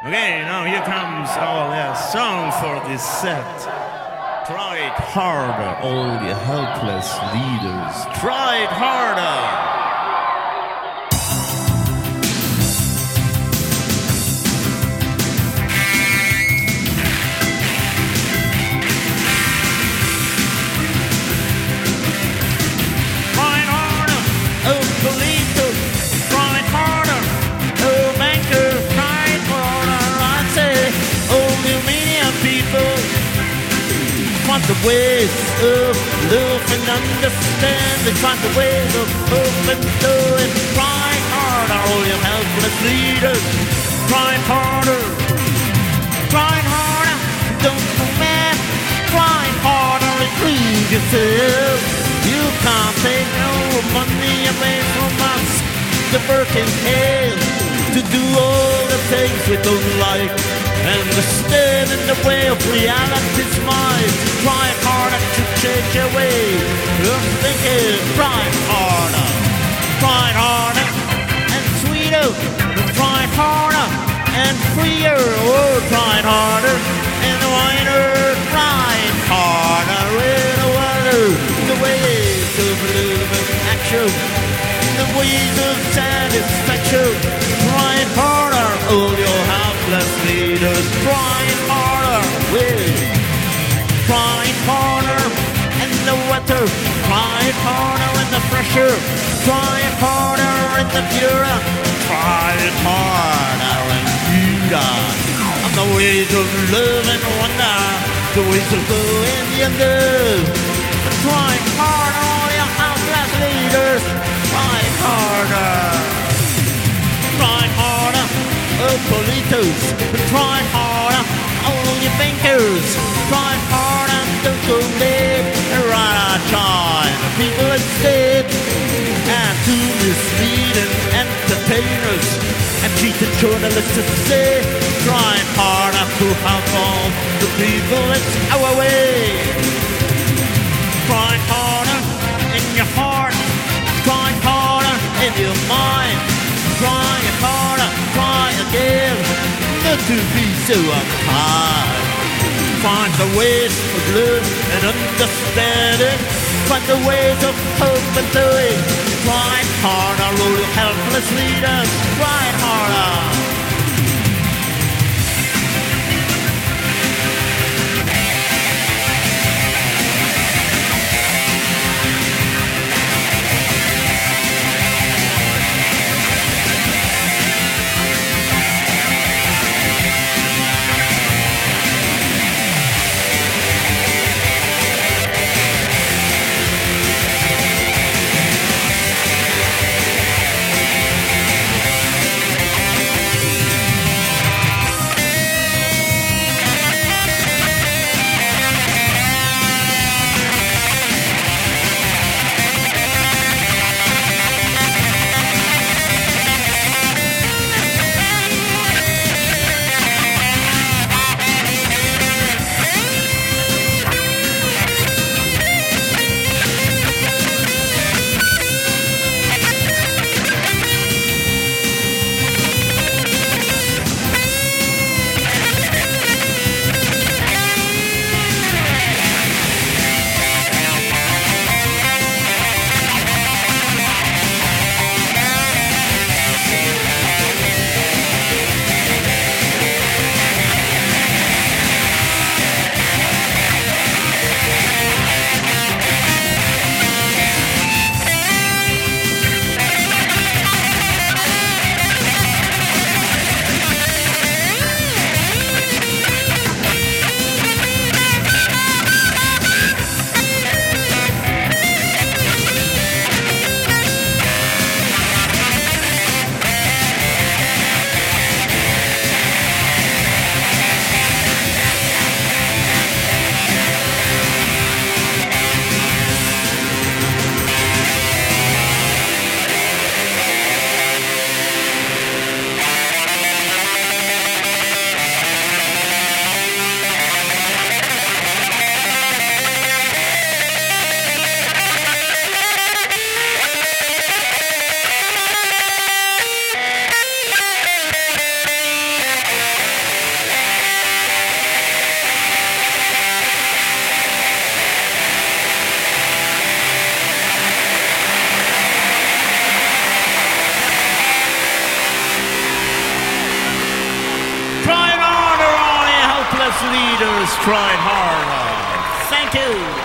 Okay, now here comes our song for this set. Try it harder, all you helpless leaders. Try it harder. Want the ways of love and understand. They find the ways of hope and doing. Try harder, all you helpless leaders. Try harder, try harder. Don't go mad. Try harder and prove yourself. You can't take no money away from us. The working hell to do all the things we don't like. And to stand in the way of reality's mind. Try harder to change your way of thinking. Try harder, try harder and sweeter. Try harder and freer. Oh, try harder and wider. Try harder in the water. The ways of living action. The ways of satisfaction. Try harder, all your helpless leaders. Try harder, try harder in the weather. Try harder in the pressure. Try harder in the pure. Try harder in Buddha. On the ways of love and wonder. The ways of going younger. Try harder, all your helpless leaders. Try harder. Try harder, oh politos. Try harder, all you bankers. Try harder, don't go late. Right, try the people instead. And to mislead and entertainers and cheating journalists to say. Try harder to help all the people. It's our way. Try harder in your heart. Try harder in your mind. Try harder, try again, not to be so uptight. Find the ways of love and understanding. Find the ways of hope and doing. Try harder, all you helpless leaders. Try harder. leaders tried harder. Thank you.